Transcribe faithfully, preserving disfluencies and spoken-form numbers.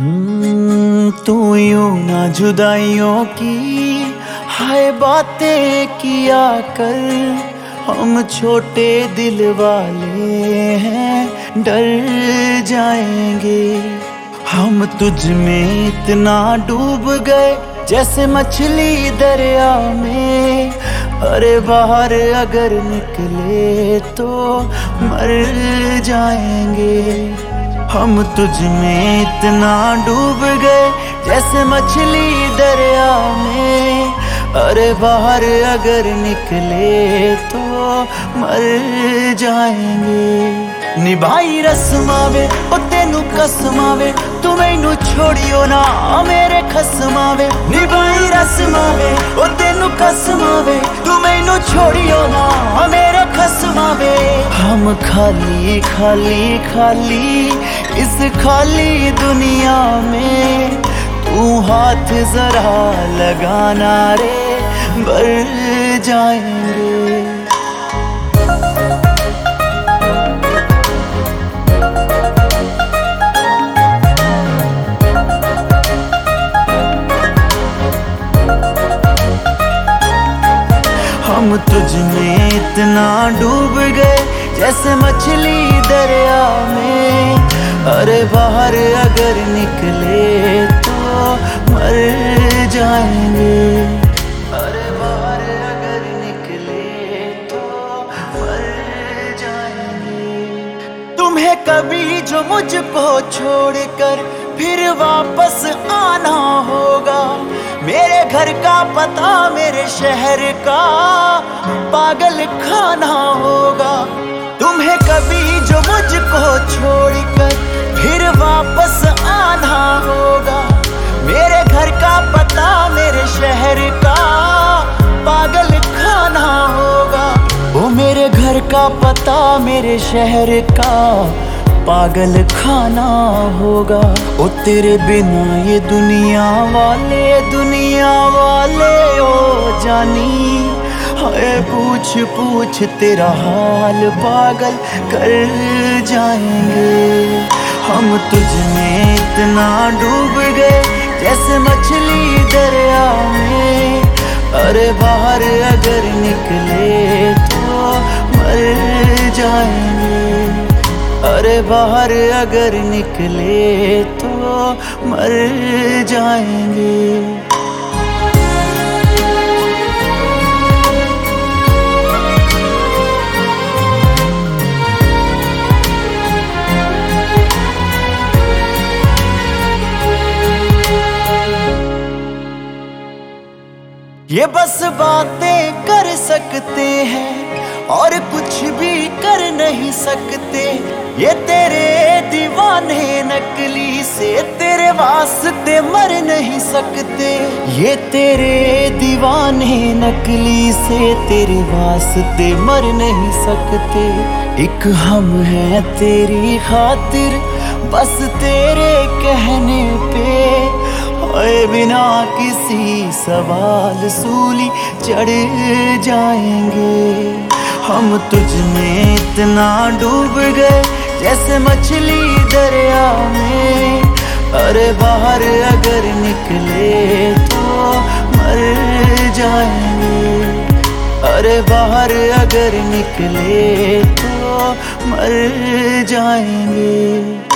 हम्म, तू यूं ना जुदाइयों की हाय बातें किया कर। हम छोटे दिल वाले हैं, डर जाएंगे। हम तुझ में इतना डूब गए जैसे मछली दरिया में। अरे बाहर अगर निकले तो मर जाएंगे। हम तुझ में इतना डूब गए जैसे मछली दरिया में। अरे बाहर अगर निकले तो मर जाएंगे। निभाई रस्मावे ओ तेनू कसमावे, तू मैनू छोड़ियो ना मेरे खसमावे। निभाई रस्मावे ओ तेनू कसमावे, तू मैनू छोड़ियो ना मेरे खसमावे। हम खाली खाली खाली इस खाली दुनिया में, तू हाथ जरा लगाना रे भर जाएंगे। हम तुझ में इतना डूब गए जैसे मछली दरिया में। अरे बाहर अगर निकले तो मर जाएंगे। अरे बाहर अगर निकले तो मर जाएंगे। तुम्हें कभी जो मुझको छोड़कर फिर वापस आना होगा, मेरे घर का पता मेरे शहर का पागल खाना होगा। तुम्हें कभी जो मुझको छोड़कर फिर वापस आना होगा, मेरे घर का पता मेरे शहर का पागल खाना होगा। वो मेरे घर का पता मेरे शहर का पागल खाना होगा। ओ तेरे बिना ये दुनिया वाले दुनिया वाले ओ जानी, हाय पूछ पूछ तेरा हाल पागल कर जाएंगे। हम तुझ में इतना डूब गए जैसे मछली दरिया में। अरे बाहर अगर निकले तो मर जाएंगे। अरे बाहर अगर निकले तो मर जाएंगे। ये बस बातें कर सकते हैं और कुछ भी कर नहीं सकते। ये तेरे दीवाने नकली से तेरे वास्ते मर नहीं सकते। ये तेरे दीवाने नकली से तेरे वास्ते मर नहीं सकते। एक हम हैं तेरी खातिर बस तेरे कहने पे, ओए बिना किसी सवाल सूली चढ़ जाएंगे। हम तुझ में इतना डूब गए जैसे मछली दरिया में। अरे बाहर अगर निकले तो मर जाएंगे। अरे बाहर अगर निकले तो मर जाएंगे।